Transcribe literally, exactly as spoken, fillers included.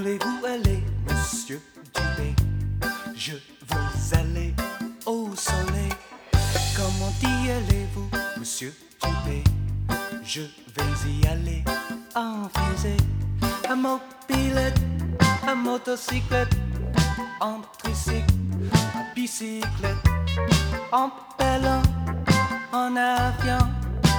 voulez-vous aller, monsieur Dubé? Je veux aller au soleil. Comment y allez-vous, monsieur Dubé? Je vais y aller en fusée, à mopilette, à motocyclette, en tricycle, à bicyclette, en pédalo, en avion.